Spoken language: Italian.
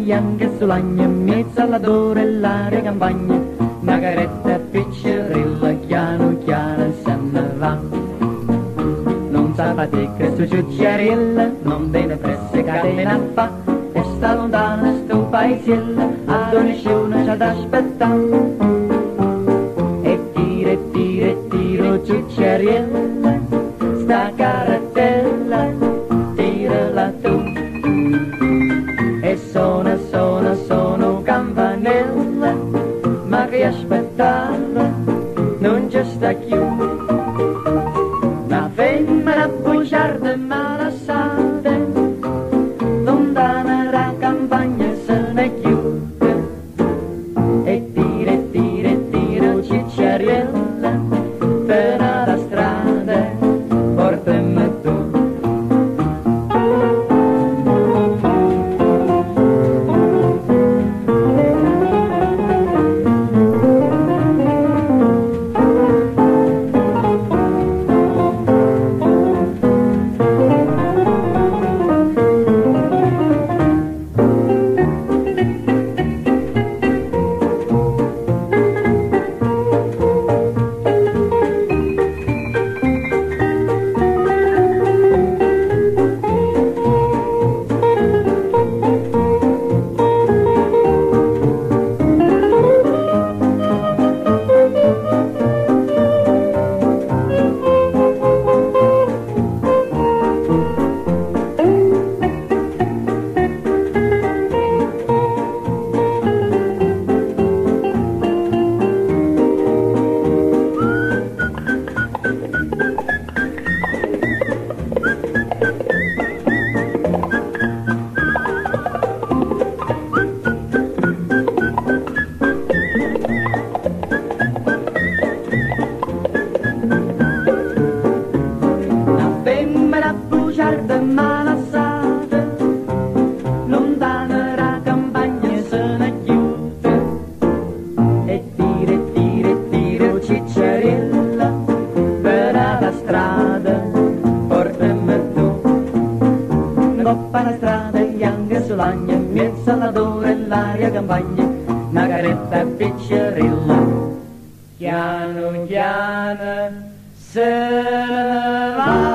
bianche sull'agna, in mezzo alla dore e l'aria campagna, una caretta piccerella, piano piano se ne va. Non sa fatica su ciucciarella, non viene presso catena fa, e sta lontana sto paesiello, ad nessuno c'ha da aspettare. E tiro ciucciarella, sta caratella, tirala tu. E sono campanella, ma che aspettava non ci sta più. Una femmina bugiarda malassata, lontana da campagna se ne chiude. E tiro cicciariella, per la strada portami tu. Bugiarda malassata, lontana da campagna se ne chiude. E tiro cicciarella, per la strada portami tu. Una coppa alla strada bianca sull'agna, in mezzo alla dore e l'aria campagna, una caretta piccerella, piano piano se ne va.